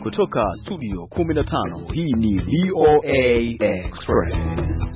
kutoka studio 15, hii ni VOA Express.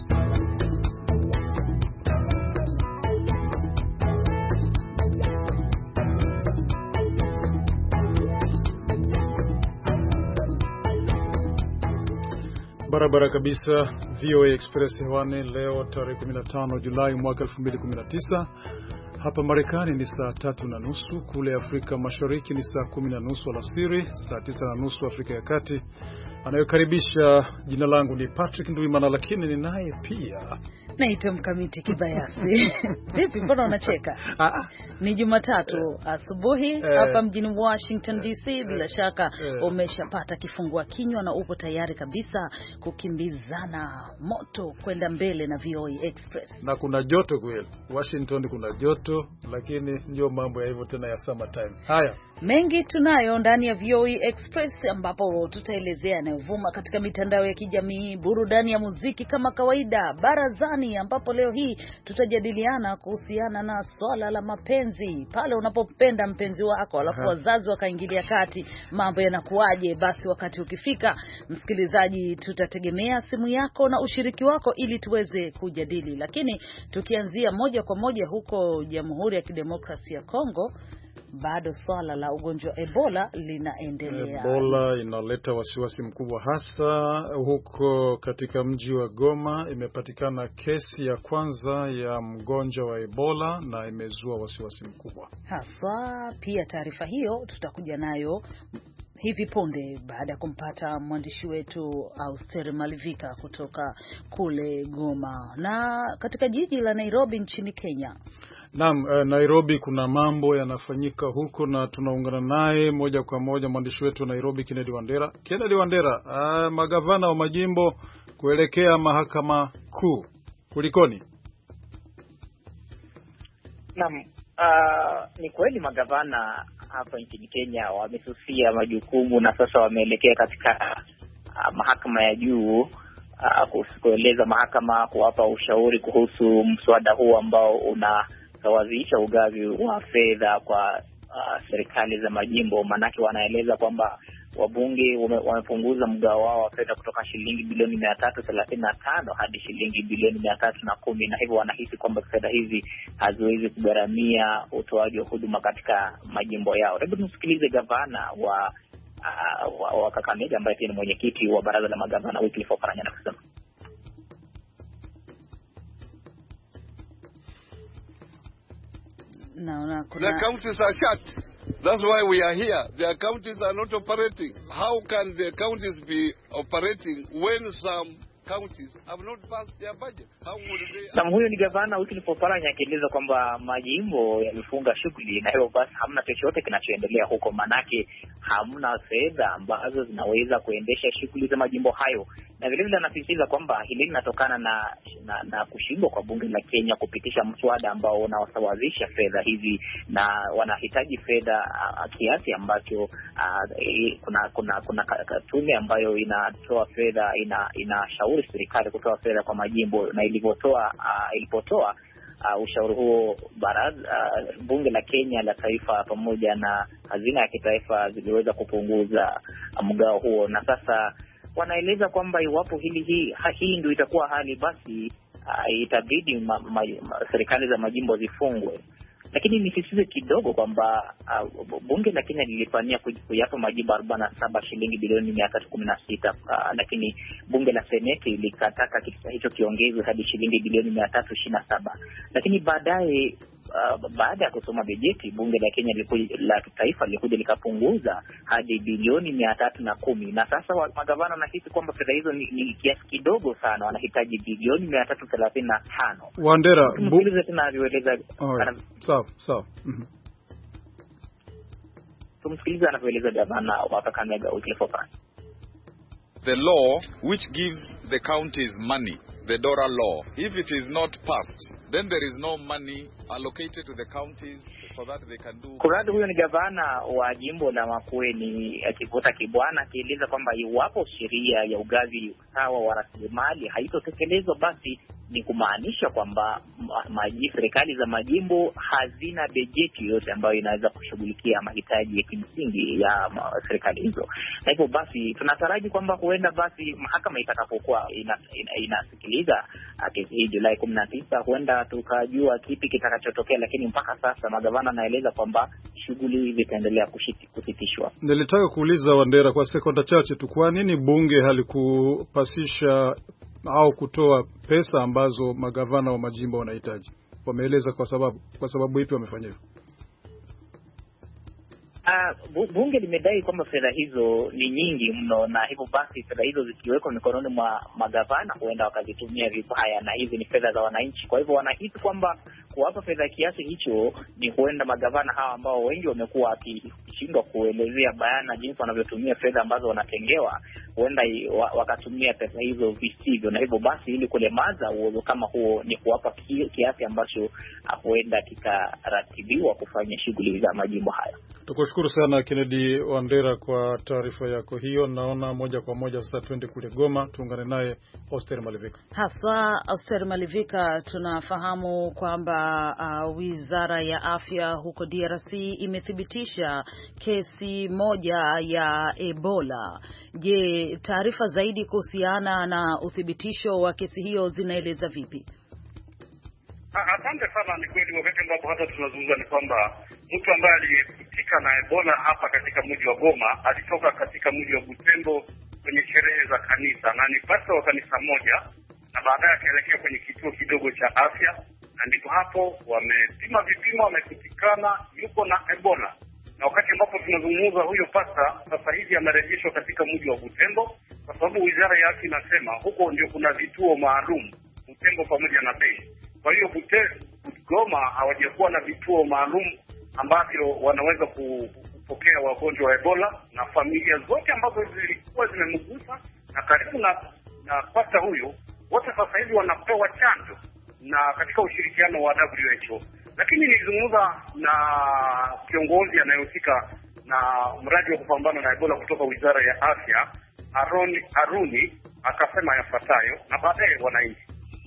Barabara kabisa, VOA Express hewani leo tarehe 15 Julai mwaka 2019. Hapa Marekani ni saa 3:30, kule Afrika Mashariki ni saa 10:30 alasiri, saa 9:30 Afrika ya Kati. Anayokaribisha, jina langu ni Patrick Nduimana, lakini ni naye pia naitwa Mkamiti Kibayasi. Vipi, mbona unacheka? Ni Jumatatu asubuhi hapa mjini Washington DC. Bila shaka umeshapata kifungua kinywa na upo tayari kabisa kukimbizana moto kwenda mbele na VOA Express. Na kuna joto kweli. Washington kuna joto, lakini ndio mambo ya hivyo tena ya summer time. Haya, mengi tunayo ndani ya VOA Express, ambapo tutaelezea yanayovuma katika mitandao ya kijamii, burudani ya muziki kama kawaida, barazani ambapo leo hii tutajadiliana kuhusiana na swala la mapenzi. Pale unapopenda mpenzi wako alafu wazazi wakaingilia kati, mambo yanakuaje? Basi wakati ukifika, msikilizaji, tutategemea simu yako na ushiriki wako ili tuweze kujadili. Lakini tukianzia moja kwa moja huko Jamhuri ya Kidemokrasia ya Kongo, bado swala la ugonjwa wa Ebola linaendelea. Ebola inaleta wasiwasi mkubwa, hasa huko katika mji wa Goma. Imepatikana kesi ya kwanza ya mgonjwa wa Ebola na imezua wasiwasi mkubwa hasa. Pia taarifa hiyo tutakuja nayo hivi punde baada ya kumpata mwandishi wetu Austeri Malivika kutoka kule Goma. Na katika jiji la Nairobi nchini Kenya. Naam, Nairobi kuna mambo yanafanyika huko na tunaungana naye moja kwa moja mwandishi wetu wa Nairobi, Kennedy Wandera. Kennedy Wandera, magavana wa majimbo kuelekea mahakama kuu, kulikoni? Naam, ni kweli magavana hapa nchini Kenya wamesusia majukumu na sasa wameelekea katika mahakama ya juu kueleza mahakama kuwapa ushauri kuhusu mswada huu ambao unasawazisha ugavi wa fedha kwa serikali za majimbo. Manake wanaeleza kwamba wabunge wamepunguza mgao wao wa fedha kutoka shilingi bilioni 335 hadi shilingi bilioni 310, na hivyo wanahisi kwamba fedha hizi haziwezi kugharamia utoaji wa huduma katika majimbo yao. Hebu tusikilize gavana wa Kakamega ambaye pia ni mwenyekiti wa baraza la magavana, Wycliffe Oparanya, anasema the counties are shut. That's why we are here. The counties are not operating. How can the counties be operating when some counties have not passed their budget? How would they? Na huyo ni gavana Wycliffe Oparanya akieleza kwamba majimbo yamefunga shughuli na hivyo basi hamna chochote kinachoendelea huko, manake hamna fedha ambazo zinaweza kuendesha shughuli za majimbo hayo. Na vile vile anasisitiza kwamba hili linatokana na kushindwa kwa bunge la Kenya kupitisha mswada ambao unawasawazisha fedha hizi, na wanahitaji fedha kiasi ambacho kuna tume ambayo inatoa fedha, inashauri serikali kutoa fedha kwa majimbo, na ilipotoa ushauri huo bunge la Kenya la taifa pamoja na hazina ya kitaifa ziliweza kupunguza mgao huo, na sasa wanaeleza kwamba iwapo hii ndio itakuwa hali, basi itabidi serikali za majimbo zifungwe. Lakini nisisitize kidogo kwamba bunge la Kenya lilifanyia kuyapa majimbo 47 shilingi bilioni 316, lakini bunge la Seneti likataka kitu hicho kiongezwe hadi shilingi bilioni 327. Lakini baadaye baada ya kusoma bajeti, bunge la Kenya la kitaifa lilikuja likapunguza hadi bilioni 310, na sasa magavana wanahisi kwamba fedha hizo ni kiasi kidogo sana, wanahitaji bilioni 335. Wandera, bunge tena alieleza sawa. Tumsikilize anavyoeleza gavana wa Kakamega Wycliffe Oparanya. The law which gives the counties money, the DORA law, if it is not passed, then there is no money allocated to the counties so that they can do. Kuradi, huyo ni gavana wa jimbo la Makueni Kivota Kibwana, akieleza kwamba iwapo sheria ya ugavi sawa wa rasilimali haitotekelezwa, basi ni kumaanisha kwamba serikali za majimbo hazina bajeti yote ambayo inaweza kushughulikia mahitaji ya kimsingi ya serikali hizo. Na hivyo basi tunataraji kwamba huenda basi mahakama itakapokuwa inasikiliza kesi hii Julai 19, huenda tukajua kipi kitakachotokea, lakini mpaka sasa magavana naeleza kwamba shughuli zitaendelea kusitishwa. Nilitaka kuuliza Wandera kwa sekonda chache tu, kwa nini bunge halikupasisha au kutoa pesa ambazo magavana wa majimbo wanahitaji? Wameeleza kwa sababu ipi wamefanya hivyo? Bunge limedai kwamba fedha hizo ni nyingi mno, na hivyo basi fedha hizo zikiwekwa mikononi mwa magavana huenda wakazitumia vibaya, na hizi ni fedha za wananchi. Kwa hivyo wanahisi kwamba kuwapa fedha kiasi hicho ni huenda magavana hawa ambao wengi wamekuwa wakishindwa kuelezea bayana jinsi wanavyotumia fedha ambazo wanatengewa, huenda wakatumia pesa hizo visivyo, na hivyo basi ili kulemaza uwezo kama huo ni kuwapa kiasi ambacho huenda kikaratibiwa kufanya shughuli za majimbo haya. Tukushukuru sana Kennedy Wandera kwa taarifa yako hiyo. Naona moja kwa moja sasa twende kule Goma, tuungane naye Oster Malivika. Haswa Oster Malivika, tunafahamu kwamba Wizara ya Afya huko DRC imethibitisha kesi moja ya Ebola. Je, taarifa zaidi kuhusiana na uthibitisho wa kesi hiyo zinaeleza vipi? Asante sana. Ni kweli, wakati ambapo hata tunazungumza ni kwamba mtu ambaye aliyekutika na Ebola hapa katika mji wa Goma alitoka katika mji wa Butembo kwenye sherehe za kanisa, na ni pastor wa kanisa moja, na baadaye akaelekea kwenye kituo kidogo cha afya, na ndipo hapo wamepima vipimo, wamekutikana yuko na Ebola. Na wakati ambapo tunazungumza, huyo pastor sasa hivi amerejeshwa katika mji wa Butembo, kwa sababu wizara ya afya inasema huko ndio kuna vituo maalum, Butembo pamoja na Beni. Kwa hiyo Goma hawajakuwa na vituo maalum ambavyo wanaweza kupokea wagonjwa wa Ebola, na familia zote ambazo zilikuwa zimemgusa na karibu na pasta huyo, wote sasa hivi wanapewa chanjo na katika ushirikiano wa WHO. Lakini nilizungumza na kiongozi anayehusika na mradi wa kupambana na Ebola kutoka Wizara ya Afya, Aruni, akasema yafuatayo, na baadaye wananchi.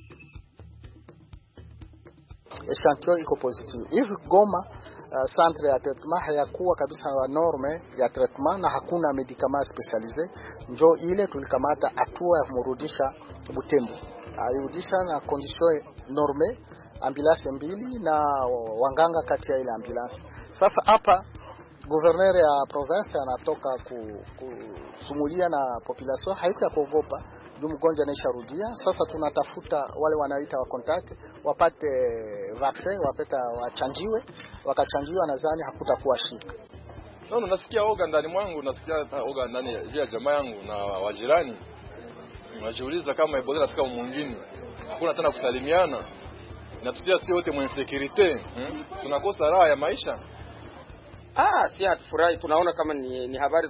Echantio iko positive. Hivi Goma centre ya traitement hayakuwa kabisa wa norme ya traitement na hakuna medicament specialise, njo ile tulikamata hatua ya kumrudisha Butembo. Alirudisha na condition norme, ambulance mbili na wanganga kati ya ile ambulance. Sasa hapa gouverneur ya province anatoka kusumulia na population, haiko ya kuogopa. Mgonjwa anaisharudia. Sasa tunatafuta wale wanaita wa contact wapate vaccine, wachanjiwe, wakachanjiwa, nadhani hakutakuwa shida. Nasikia oga ndani mwangu, nasikia oga ndani ya jamaa yangu na wajirani. Najiuliza kama Ebola inafika mwingine, hakuna tena kusalimiana. Inatutia sisi wote mwenye security, tunakosa raha ya maisha. Si atufurahi, tunaona kama ni habari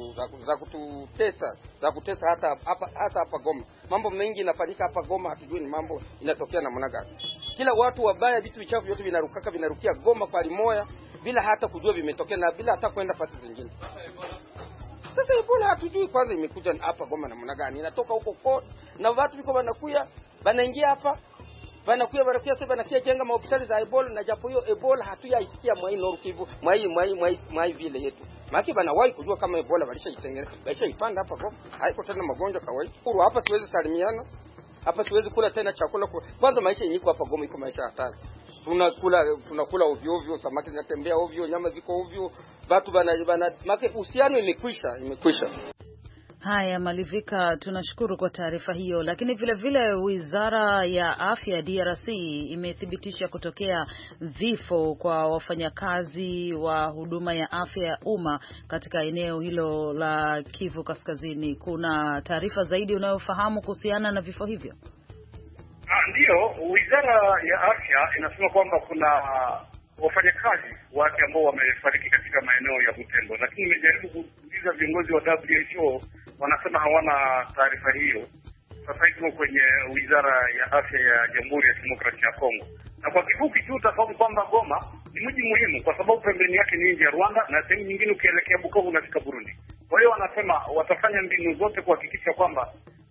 za kutesa hata hapa Goma. Mambo mengi yanafanyika hapa Goma, hatujui ni mambo inatokea namna gani. Kila watu wabaya, vitu vichafu vyote vinarukia Goma pali moja bila hata kujua vimetokea na bila hata kwenda pasi zingine. Sasa Ebola hatujui kwanza imekuja hapa Goma namna gani. Inatoka huko kwa na watu biko wanakuya, wanaingia hapa, wanakuya sasa wanakia jenga mahospitali za Ebola, na japo hiyo Ebola hatuyaisikia mwa hii Nord Kivu, mwa hii vile yetu. Maki banawahi kujua kama Ebola walishaitengeneza, walishaipanda hapa Goma. Haiko tena magonjwa kawaida. Hapa siwezi salimiana. Hapa siwezi kula tena chakula. Kwanza maisha yenyewe hapa Goma iko maisha hatari. Tunakula ovyo ovyo, samaki zinatembea ovyo, nyama ziko ovyo. Watu maki uhusiano imekwisha. Haya Malivika, tunashukuru kwa taarifa hiyo. Lakini vile vile Wizara ya Afya DRC imethibitisha kutokea vifo kwa wafanyakazi wa huduma ya afya ya umma katika eneo hilo la Kivu Kaskazini. Kuna taarifa zaidi unayofahamu kuhusiana na vifo hivyo? Ndio, Wizara ya Afya inasema kwamba kuna wafanyakazi wake ambao wamefariki katika maeneo ya Butembo, lakini nimejaribu kuuliza viongozi wa WHO, wanasema hawana taarifa hiyo. Sasa hivi kwenye Wizara ya Afya ya Jamhuri ya Kidemokrasia ya Kongo. Na kwa kifupi tu utafahamu kwamba Goma ni mji muhimu kwa sababu pembeni yake ni nje ya Rwanda, na sehemu nyingine ukielekea Bukavu unafika Burundi. Kwa hiyo wanasema watafanya mbinu zote kuhakikisha kwamba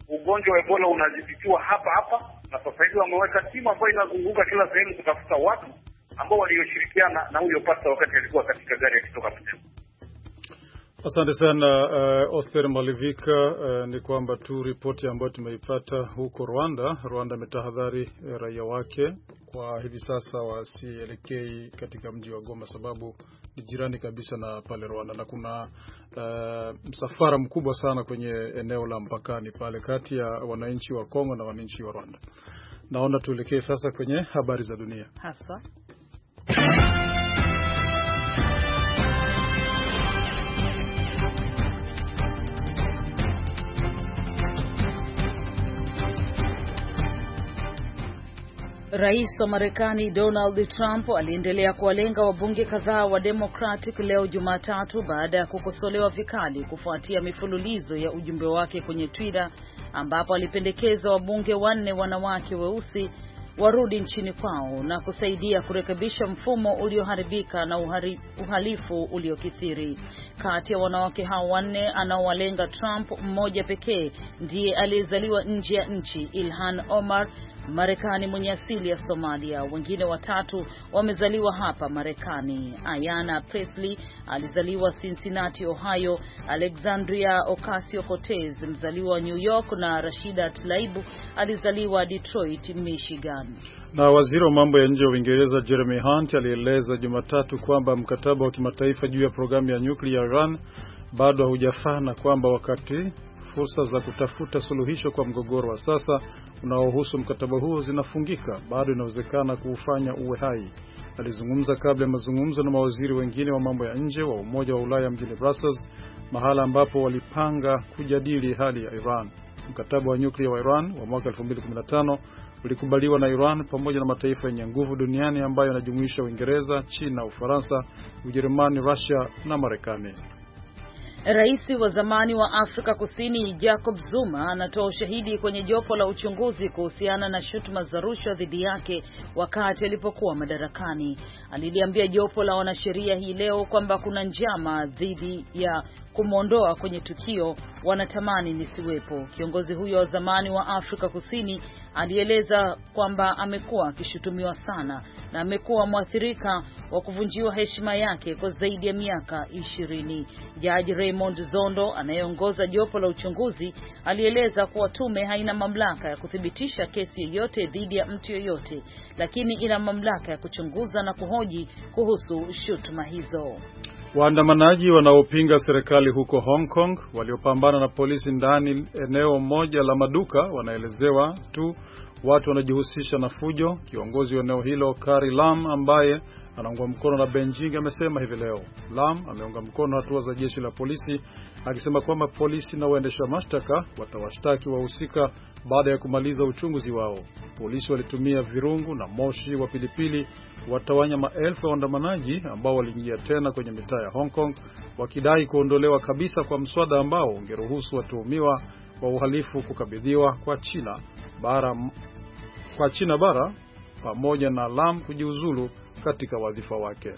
ugonjwa wa Ebola unadhibitiwa hapa hapa, na sasa hivi wameweka timu ambayo inazunguka kila sehemu kutafuta watu ambao walioshirikiana na huyo pasta wakati alikuwa katika gari akitoka Butembo. Asante sana Oster Malivika. Ni kwamba tu ripoti ambayo tumeipata huko Rwanda. Rwanda imetahadhari raia wake kwa hivi sasa wasielekei katika mji wa Goma, sababu ni jirani kabisa na pale Rwanda, na kuna msafara mkubwa sana kwenye eneo la mpakani pale kati ya wananchi wa Kongo na wananchi wa Rwanda. Naona tuelekee sasa kwenye habari za dunia. Hasa Rais wa Marekani Donald Trump aliendelea kuwalenga wabunge kadhaa wa Democratic leo Jumatatu baada ya kukosolewa vikali kufuatia mifululizo ya ujumbe wake kwenye Twitter ambapo alipendekeza wabunge 4 wanawake weusi warudi nchini kwao na kusaidia kurekebisha mfumo ulioharibika na uhalifu uliokithiri. Kati ya wanawake hao 4 anaowalenga Trump, mmoja pekee ndiye aliyezaliwa nje ya nchi, Ilhan Omar, Marekani mwenye asili ya Somalia. Wengine 3 wamezaliwa hapa Marekani. Ayanna Presley alizaliwa Cincinnati, Ohio, Alexandria Ocasio-Cortez mzaliwa wa New York, na Rashida Tlaib alizaliwa Detroit, Michigan. Na waziri wa mambo ya nje wa Uingereza Jeremy Hunt alieleza Jumatatu kwamba mkataba wa kimataifa juu ya programu ya nyuklia ya Iran bado haujafaa, na kwamba wakati fursa za kutafuta suluhisho kwa mgogoro wa sasa unaohusu mkataba huo zinafungika, bado inawezekana kuufanya uwe hai. Alizungumza kabla ya mazungumzo na mawaziri wengine wa mambo ya nje wa Umoja wa Ulaya mjini Brussels, mahala ambapo walipanga kujadili hali ya Iran. Mkataba wa nyuklia wa Iran wa mwaka 2015 ulikubaliwa na Iran pamoja na mataifa yenye nguvu duniani ambayo yanajumuisha Uingereza, China, Ufaransa, Ujerumani, Russia na Marekani. Rais wa zamani wa Afrika Kusini Jacob Zuma anatoa ushahidi kwenye jopo la uchunguzi kuhusiana na shutuma za rushwa dhidi yake wakati alipokuwa madarakani. Aliliambia jopo la wanasheria hii leo kwamba kuna njama dhidi ya kumwondoa kwenye tukio wanatamani nisiwepo. Kiongozi huyo wa zamani wa Afrika Kusini alieleza kwamba amekuwa akishutumiwa sana na amekuwa mwathirika wa kuvunjiwa heshima yake kwa zaidi ya miaka 20. Jaji Raymond Zondo anayeongoza jopo la uchunguzi alieleza kuwa tume haina mamlaka ya kuthibitisha kesi yoyote dhidi ya mtu yoyote, lakini ina mamlaka ya kuchunguza na kuhoji kuhusu shutuma hizo. Waandamanaji wanaopinga serikali huko Hong Kong waliopambana na polisi ndani eneo moja la maduka wanaelezewa tu watu wanajihusisha na fujo. Kiongozi wa eneo hilo Carrie Lam, ambaye anaungwa mkono na Beijing, amesema hivi leo. Lam ameunga mkono hatua za jeshi la polisi, akisema kwamba polisi na waendesha mashtaka watawashtaki wahusika baada ya kumaliza uchunguzi wao. Polisi walitumia virungu na moshi wa pilipili watawanya maelfu ya waandamanaji ambao waliingia tena kwenye mitaa ya Hong Kong wakidai kuondolewa kabisa kwa mswada ambao ungeruhusu watuhumiwa wa uhalifu kukabidhiwa kwa China bara pamoja na Lam kujiuzulu katika wadhifa wake.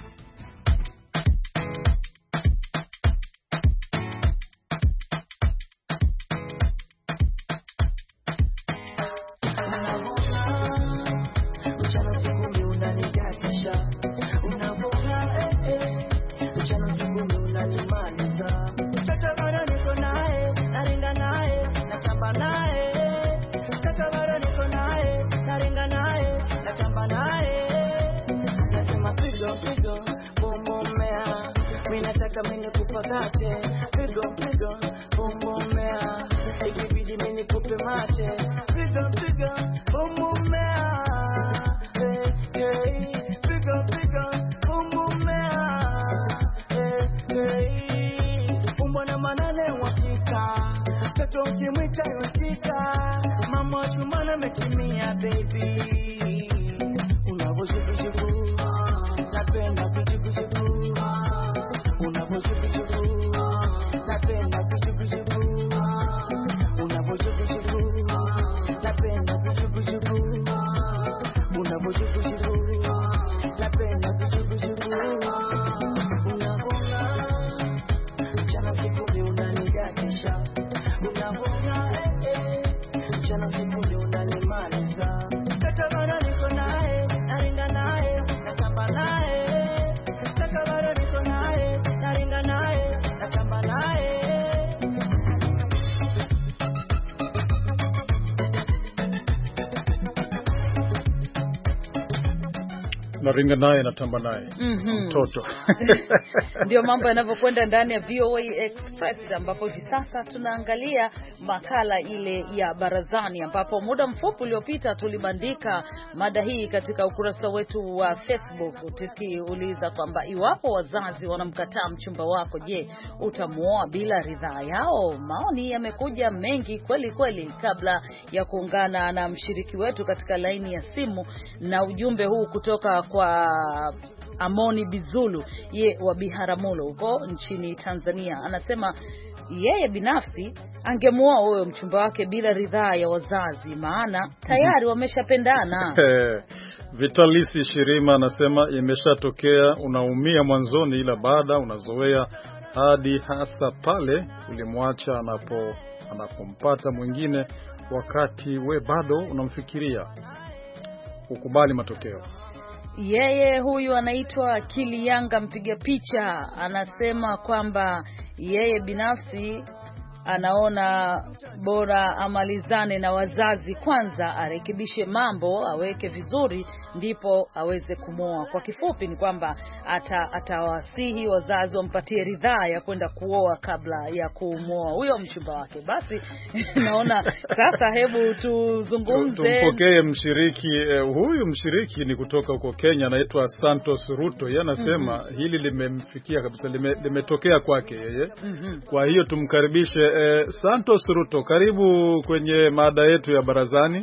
naringa naye natamba naye mtoto. Ndio mambo yanavyokwenda ndani ya VOA Express, ambapo hivi sasa tunaangalia makala ile ya barazani, ambapo muda mfupi uliopita tulibandika mada hii katika ukurasa wetu wa Facebook tukiuliza kwamba iwapo wazazi wanamkataa mchumba wako, je, utamuoa bila ridhaa yao? Maoni yamekuja mengi kweli kweli. Kabla ya kuungana na mshiriki wetu katika laini ya simu na ujumbe huu kutoka kwa Amoni Bizulu wa Biharamulo huko nchini Tanzania, anasema yeye binafsi angemuoa huyo mchumba wake bila ridhaa ya wazazi, maana tayari wameshapendana. Vitalisi Shirima anasema imeshatokea, unaumia mwanzoni ila baada unazoea, hadi hasa pale ulimwacha anapompata mwingine, wakati we bado unamfikiria, ukubali matokeo. Yeye huyu anaitwa Kilianga mpiga picha, anasema kwamba yeye binafsi anaona bora amalizane na wazazi kwanza, arekebishe mambo, aweke vizuri, ndipo aweze kumoa. Kwa kifupi ni kwamba atawasihi wazazi wampatie ridhaa ya kwenda kuoa kabla ya kumoa huyo mchumba wake. Basi naona sasa hebu tuzungumze. Tumpokee mshiriki. Huyu mshiriki ni kutoka huko Kenya, anaitwa Santos Ruto. Yeye anasema hili limemfikia kabisa, limetokea kwake yeye. Kwa hiyo tumkaribishe Santos Ruto, karibu kwenye mada yetu ya barazani.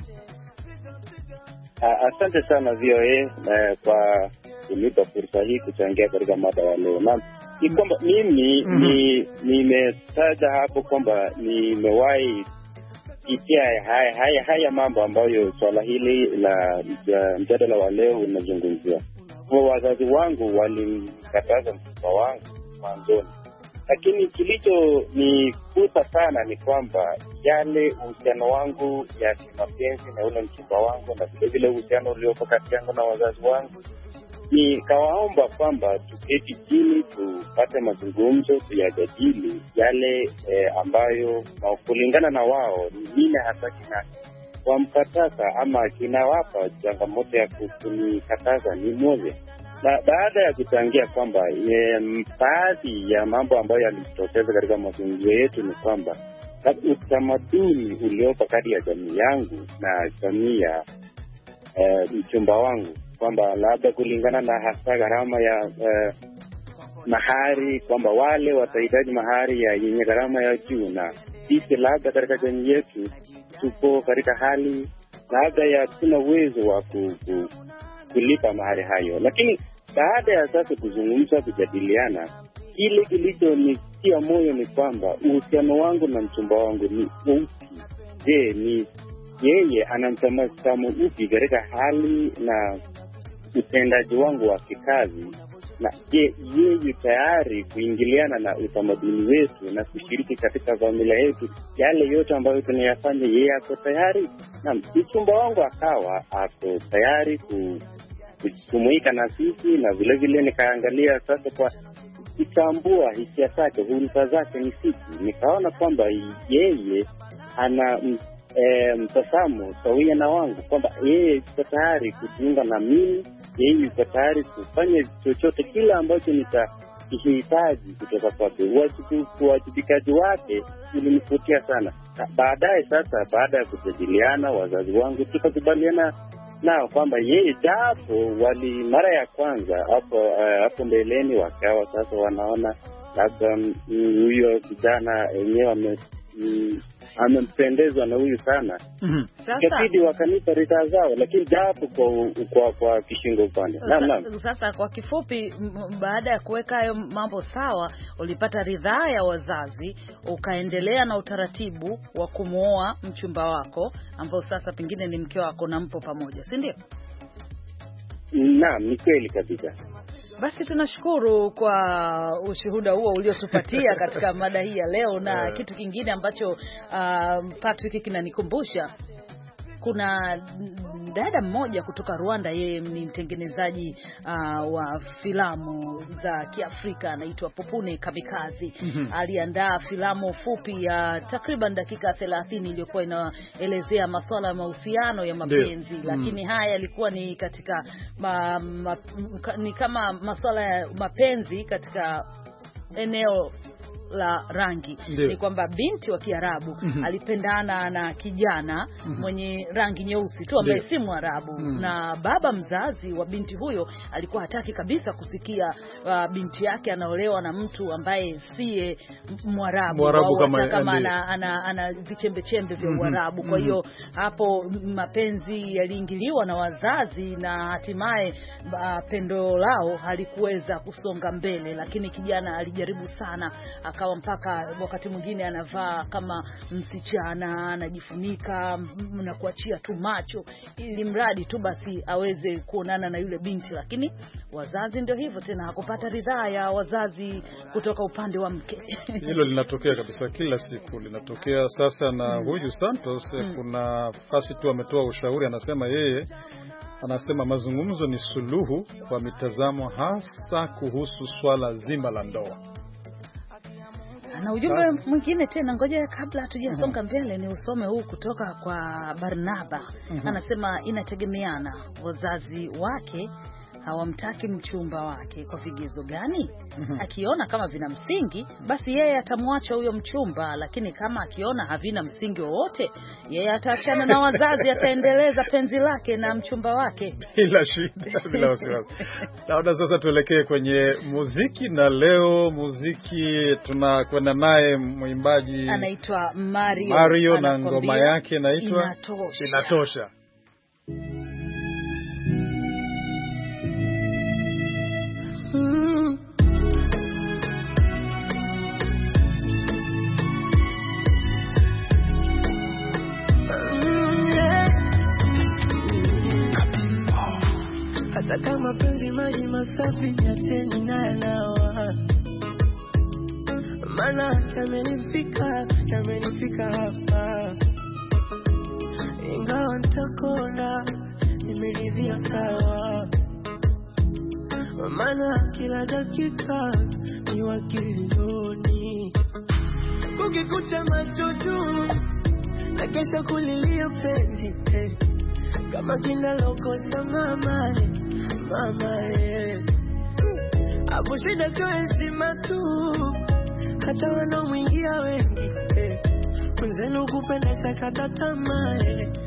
Asante sana VOA kwa kunipa fursa hii kuchangia katika mada ya leo. Na ni kwamba mimi nimetaja hapo kwamba nimewahi ikia haya mambo ambayo swala hili la mjadala wa leo unazungumzia. Kwa wazazi wangu walimkataza mtoto wangu mwanzoni, lakini kilicho nikuta sana ni kwamba yale uhusiano wangu ya kimapenzi na ule mchumba wangu, na vile vile uhusiano uliopo kati yangu na wazazi wangu, nikawaomba kwamba tuketi chini, tupate mazungumzo, tuyajadili yale ambayo kulingana na wao nini hasa wamkataza ama kinawapa changamoto ya kunikataza ni moja. Na baada ya kuchangia kwamba baadhi ya mambo ambayo yalitokeza katika mazungumzo yetu ni kwamba utamaduni uliopo kati ya jamii yangu na jamii ya mchumba wangu, kwamba labda kulingana na hasa gharama ya mahari, kwamba wale watahitaji mahari ya yenye gharama ya juu, na sisi labda katika jamii yetu tupo katika hali labda ya tuna uwezo wa kulipa mahari hayo. Lakini baada ya sasa kuzungumza, kujadiliana, kile kilichonitia moyo ni kwamba uhusiano wangu na mchumba wangu ni upi? Je, ni yeye ana mtazamo upi katika hali na utendaji wangu wa kikazi? Na je, yeye tayari kuingiliana na utamaduni wetu na kushiriki katika familia yetu, yale yote ambayo tunayafanya, yeye ako tayari? Na mchumba wangu akawa ako tayari kujumuika na sisi, na vile vile nikaangalia sasa kwa kutambua hisia zake, hulka zake ni sisi, nikaona kwamba yeye ana mtazamo sawia na wangu, kwamba yeye yuko tayari kujiunga na mimi, yeye yuko tayari kufanya chochote kile ambacho nitakihitaji kutoka kwake. Uwajibikaji wake ulinivutia sana. Baadaye sasa, baada ya kujadiliana, wazazi wangu tukakubaliana nao kwamba yeye, japo wali mara ya kwanza hapo mbeleni wakawa sasa wanaona labda huyo kijana yenyewe amempendezwa na huyu sana, ikabidi wakanipa ridhaa zao, lakini japo kwa kishingo upande. Sasa kwa kifupi, baada ya kuweka hayo mambo sawa, ulipata ridhaa ya wazazi, ukaendelea na utaratibu wa kumuoa mchumba wako ambao sasa pengine ni mke wako na mpo pamoja, si ndio? Naam, ni kweli kabisa. Basi tunashukuru kwa ushuhuda huo uliotupatia katika mada hii ya leo. Na kitu kingine ambacho Patrick kinanikumbusha kuna dada mmoja kutoka Rwanda, yeye ni mtengenezaji wa filamu za Kiafrika, anaitwa Popune Kamikazi. Aliandaa filamu fupi ya takriban dakika 30 iliyokuwa inaelezea masuala ya mahusiano ya mapenzi, lakini haya yalikuwa ni katika ni kama masuala ya mapenzi katika eneo la rangi. Ni kwamba binti wa Kiarabu alipendana na kijana mwenye rangi nyeusi tu ambaye si Mwarabu, na baba mzazi wa binti huyo alikuwa hataki kabisa kusikia binti yake anaolewa na mtu ambaye siye Mwarabu kama ana vichembe chembe vya Uarabu. Kwa hiyo hapo mapenzi yaliingiliwa na wazazi, na hatimaye pendo lao halikuweza kusonga mbele, lakini kijana alijaribu sana, akawa mpaka wakati mwingine anavaa kama msichana, anajifunika na kuachia tu macho ili mradi tu basi aweze kuonana na yule binti. Lakini wazazi ndio hivyo tena, hakupata ridhaa ya wazazi kutoka upande wa mke. Hilo linatokea kabisa, kila siku linatokea. Sasa na huyu Santos kuna fasi tu ametoa ushauri, anasema mazungumzo ni suluhu kwa mitazamo, hasa kuhusu swala zima la ndoa. Na ujumbe mwingine tena, ngoja kabla hatujasonga mbele ni usome huu kutoka kwa Barnaba. Anasema inategemeana, wazazi wake hawamtaki mchumba wake kwa vigezo gani? Akiona kama vina msingi, basi yeye atamwacha huyo mchumba, lakini kama akiona havina msingi wowote, yeye ataachana na wazazi, ataendeleza penzi lake na mchumba wake bila shida, bila wasiwasi. Naona sasa tuelekee kwenye muziki, na leo muziki tunakwenda naye mwimbaji anaitwa Mario na ngoma yake inaitwa Inatosha. Hata kama penzi maji masafi niacheni naye nawa, maana yamenifika hapa, ingawa nitakona nimeridhia sawa, maana kila dakika ni wakilioni, kukikucha macho juu na kesha kulilia penzi kama kinalokosa mama hapo shida sio heshima tu, hata wanaomwingia wengi mwenzenu kupenda sakata tamaa.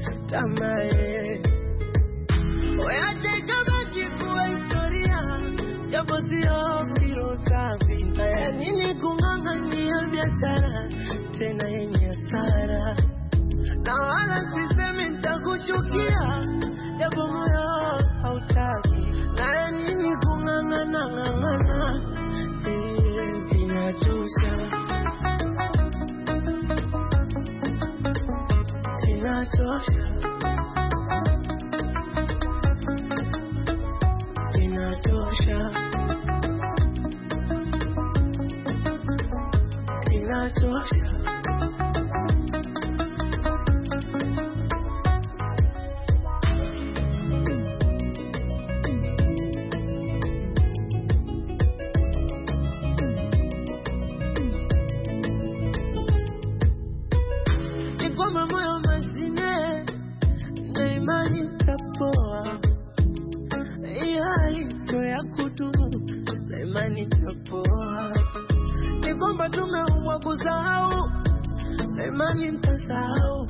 Weache kama kikuwa historia, japo sio kiro safi. Nini kung'ang'ania biashara tena yenye hasara, na wala sisemi nitakuchukia, japo moyo hautaki. Na nini kung'ang'ana, inatosha. Inatosha. Nikwamba moyo mazine na imani tapoa, hali sio ya kudumu na imani tapoa. Nikwamba tumeumbwa kusahau na imani mtasahau,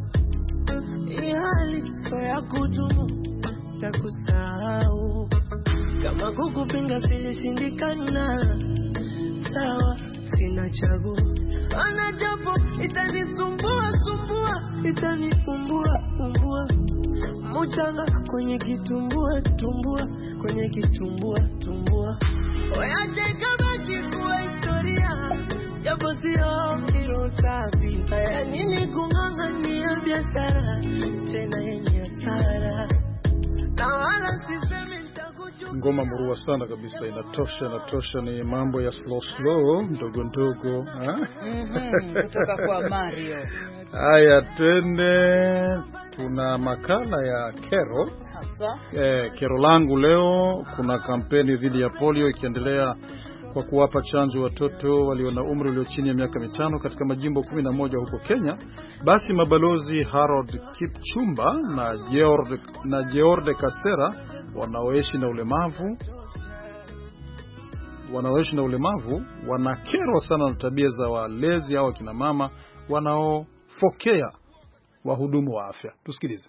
hali sio ya kudumu takusahau. Kama kukupinga silishindikana, sawa sina chaguo. Ana japo itanisumbua, itanifumbua. Mchanga kwenye kitumbua, kwenye kitumbua. Weache kama kikuwa historia, japo sio kiro safi. Nini kung'ang'ania biashara tena yenye hasara, na wala sisemi nitakuchukia. Ngoma murua sana kabisa, inatosha. Ni mambo ya slow ndogo ndogo kutoka kwa Mario. Haya, twende, tuna makala ya kero haswa. Kero langu leo, kuna kampeni dhidi ya polio ikiendelea kwa kuwapa chanjo watoto walio na umri ulio chini ya miaka 5 katika majimbo 11 huko Kenya. Basi mabalozi Harold Kipchumba na George Kasera wanaoishi na ulemavu wanakerwa sana na tabia za walezi au kina mama wanaofokea wahudumu wa afya. Tusikilize.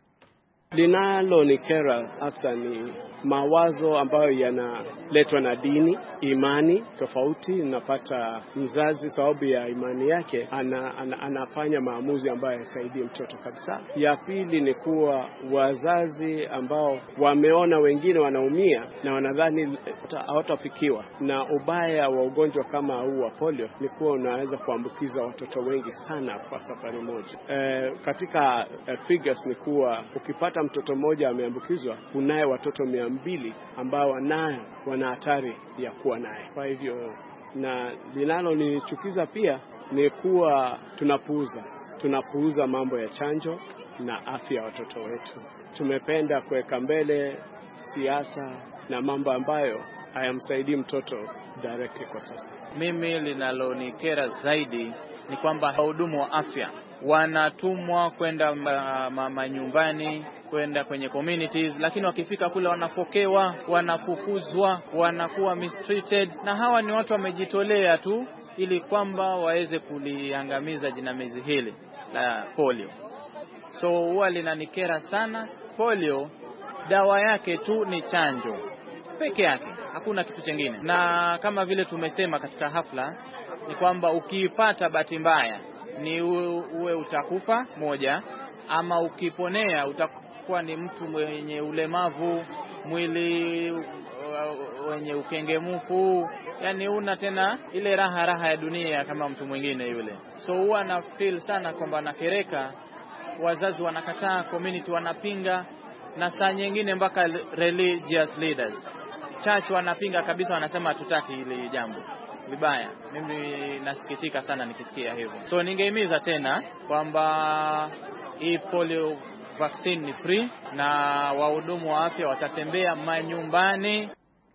Linalonikera hasa ni mawazo ambayo yanaletwa na dini, imani tofauti. Napata mzazi sababu ya imani yake anafanya maamuzi ambayo hayasaidii mtoto kabisa. Ya pili ni kuwa wazazi ambao wameona wengine wanaumia na wanadhani hawatafikiwa. Na ubaya wa ugonjwa kama huu wa polio ni kuwa unaweza kuambukiza watoto wengi sana kwa safari moja. Katika figures ni kuwa ukipata mtoto mmoja ameambukizwa, kunaye watoto 200 ambao wana hatari ya kuwa naye. Kwa hivyo, na linalonichukiza pia ni kuwa tunapuuza mambo ya chanjo na afya ya watoto wetu. Tumependa kuweka mbele siasa na mambo ambayo hayamsaidii mtoto directly kwa sasa. Mimi linalonikera zaidi ni kwamba wahudumu wa afya wanatumwa kwenda manyumbani, kwenda kwenye communities, lakini wakifika kule wanafokewa, wanafukuzwa, wanakuwa mistreated, na hawa ni watu wamejitolea tu ili kwamba waweze kuliangamiza jinamizi hili la polio. So huwa linanikera sana. Polio dawa yake tu ni chanjo peke yake, hakuna kitu kingine. Na kama vile tumesema katika hafla ni kwamba ukiipata bahati mbaya ni uwe utakufa moja, ama ukiponea utakuwa ni mtu mwenye ulemavu, mwili wenye ukengemufu, yani una tena ile raha ya dunia kama mtu mwingine yule. So huwa na feel sana kwamba nakereka, wazazi wanakataa, community wanapinga, na saa nyingine mpaka religious leaders church wanapinga kabisa, wanasema hatutaki ile jambo. Vibaya. Mimi nasikitika sana nikisikia hivyo. So ningehimiza tena kwamba hii polio vaccine ni free na wahudumu wa afya watatembea manyumbani.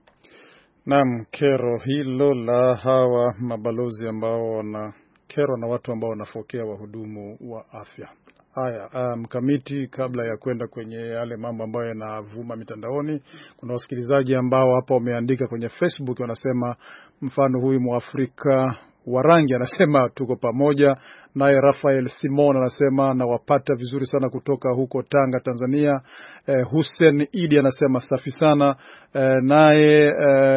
Naam, kero hilo la hawa mabalozi ambao wanakerwa na watu ambao wanafokea wahudumu wa afya. Haya, mkamiti, kabla ya kwenda kwenye yale mambo ambayo yanavuma mitandaoni, kuna wasikilizaji ambao hapa wameandika kwenye Facebook, wanasema mfano huyu Mwafrika Warangi anasema tuko pamoja. Naye Rafael Simon anasema nawapata vizuri sana kutoka huko Tanga, Tanzania. Hussein Idi anasema safi sana. Naye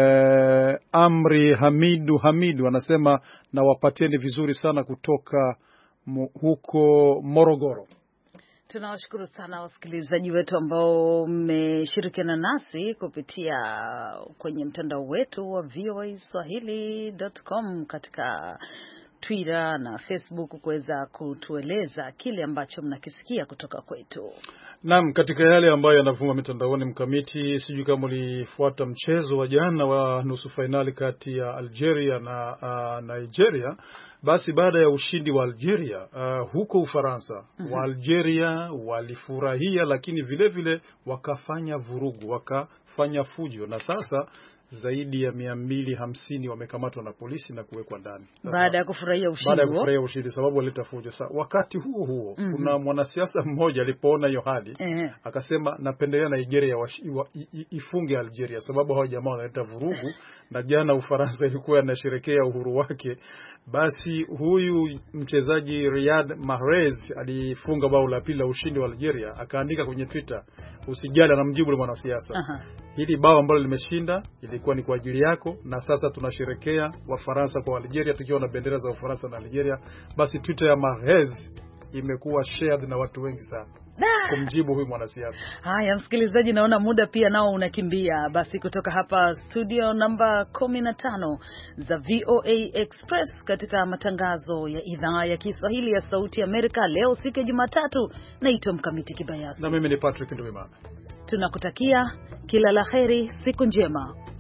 Amri Hamidu anasema nawapateni vizuri sana kutoka huko Morogoro. Tunawashukuru sana wasikilizaji wetu ambao mmeshirikiana nasi kupitia kwenye mtandao wetu wa voaswahili.com katika Twitter na Facebook kuweza kutueleza kile ambacho mnakisikia kutoka kwetu. Naam, katika yale ambayo yanavuma mitandaoni, mkamiti, sijui kama ulifuata mchezo wa jana wa nusu finali kati ya Algeria na Nigeria. Basi baada ya ushindi wa Algeria huko Ufaransa, wa Algeria walifurahia, lakini vile vile wakafanya vurugu, wakafanya fujo, na sasa zaidi ya 250 wamekamatwa na polisi na kuwekwa ndani. Baada ya kufurahia ushindi. Sababu waleta fujo. Wakati huo kuna mwanasiasa mmoja alipoona hiyo hali, akasema napendelea Nigeria ifunge Algeria sababu hao jamaa wanaleta vurugu, na jana Ufaransa ilikuwa inasherehekea uhuru wake. Basi huyu mchezaji Riyad Mahrez alifunga bao la pili la ushindi wa Algeria, akaandika kwenye Twitter, usijali, anamjibu yule mwanasiasa, hili bao ambalo limeshinda ilikuwa ni kwa ajili yako, na sasa tunasherehekea Wafaransa kwa Algeria tukiwa na bendera za Ufaransa na Algeria. Basi Twitter ya Mahrez imekuwa shared na watu wengi sana kumjibu huyu mwanasiasa. Haya, msikilizaji, naona muda pia nao unakimbia. Basi kutoka hapa studio namba 15 za VOA Express katika matangazo ya idhaa ya Kiswahili ya Sauti ya Amerika, leo siku ya Jumatatu, naitwa Mkamiti Kibayasi. Na mimi ni Patrick Ndwimana. tunakutakia kila laheri, siku njema.